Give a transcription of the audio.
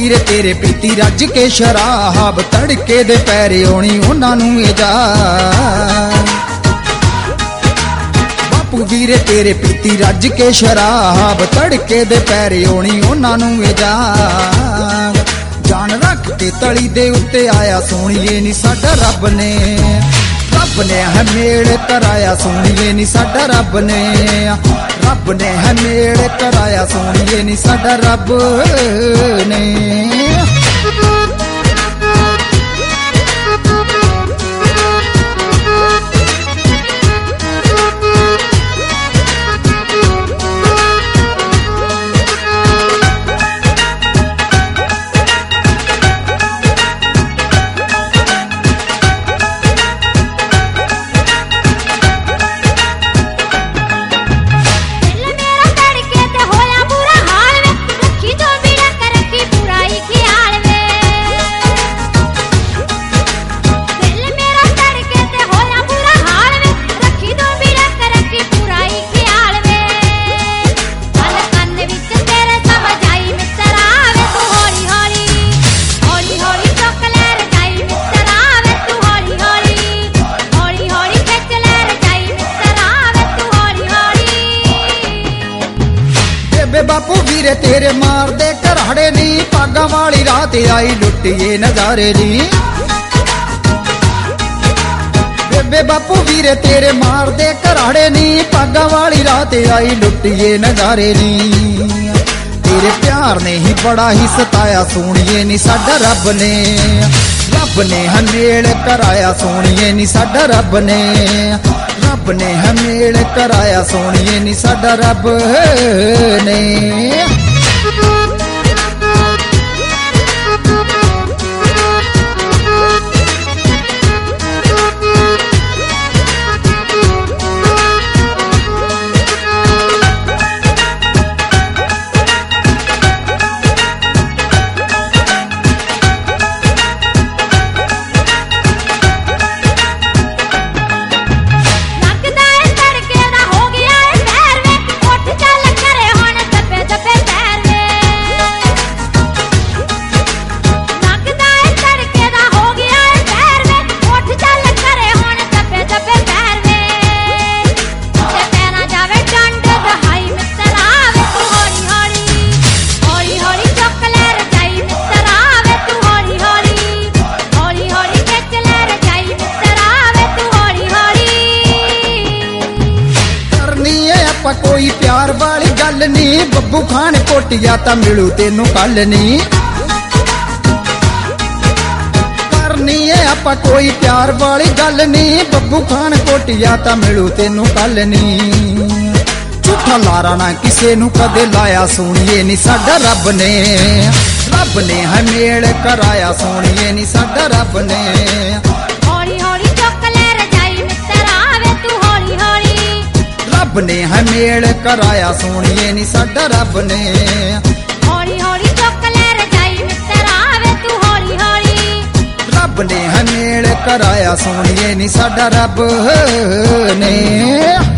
वीरे तेरे पीती रज के शराब, तड़के दे पैरे आउणी उन्हां नूं ए जा। बापू वीरे तेरे पीती रज के शराब, तड़के दे पैरे आउणी उन्हां नूं ए जा। जान रख के तली दे उत्ते आया सोहणीए नी साडा रब ने, रब ने है मेल कराया सोहणीए नी साडा रब ने, रब ने है मेल कराया सोहणीए नी साडा रब ने। बापू वीरे तेरे मार दे घराड़े नी, पागा वाली रात आई लुटिए नजारे नी। बेबे बापू वीरे तेरे मार दे घराड़े नी, पागा वाली रात आई लुटिए नजारे नी। तेरे प्यार ने ही बड़ा ही सताया सोहणीए नी साडा रब ने, रब ने है मेल कराया सोहणीए नी साडा रब ने, रब ने है मेल कराया सोहणीए नी साडा रब ने। कोई प्यार वाली गल नी, बब्बू खान कोटिया ता मिलू तेनू कल नी। करनी है आपां कोई प्यार वाली गल नी, बब्बू खान कोटिया ता मिलू तेनू कल नी। झूठा लारा ना किसे नू कदे लाया सोहणीए नी साडा रब ने, रब ने है मेल कराया सोहणीए नी साडा रब ने। रब ने है मेल कराया सोहणीए नी साडा रब ने। हौली हौली चुक ले रजाई मित्तरा वे तू हौली हौली, रब ने है मेल कराया सोहणीए नी साडा रब ने।